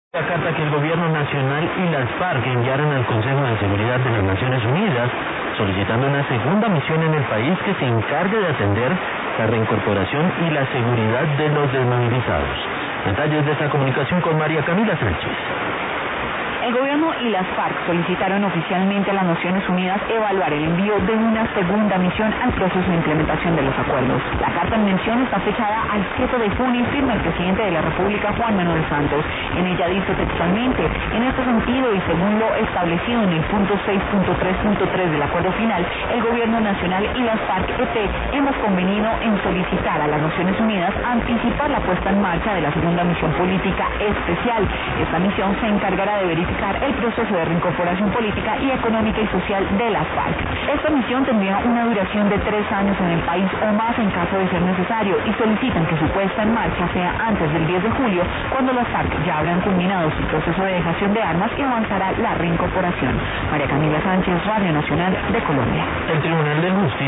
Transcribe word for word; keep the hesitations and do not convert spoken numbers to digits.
La carta que el Gobierno Nacional y las FARC enviaron al Consejo de Seguridad de las Naciones Unidas, solicitando una segunda misión en el país que se encargue de atender la reincorporación y la seguridad de los desmovilizados. Detalles de esta comunicación con María Camila Sánchez. El gobierno y las FARC solicitaron oficialmente a las Naciones Unidas evaluar el envío de una segunda misión al proceso de implementación de los acuerdos. La carta en mención está fechada al siete de junio y firma el presidente de la República, Juan Manuel Santos. En ella dice textualmente: en este sentido y según lo establecido en el punto seis punto tres punto tres del acuerdo final, el gobierno nacional y las FARC-E T hemos convenido en solicitar a las Naciones Unidas anticipar la puesta en marcha de la segunda misión política especial. Esta misión se encargará de verificar el proceso de reincorporación política y económica y social de las FARC. Esta misión tendría una duración de tres años en el país o más en caso de ser necesario y solicitan que su puesta en marcha sea antes del diez de julio, cuando las FARC ya habrán culminado su proceso de dejación de armas y avanzará la reincorporación. María Camila Sánchez, Radio Nacional de Colombia. El Tribunal de Justicia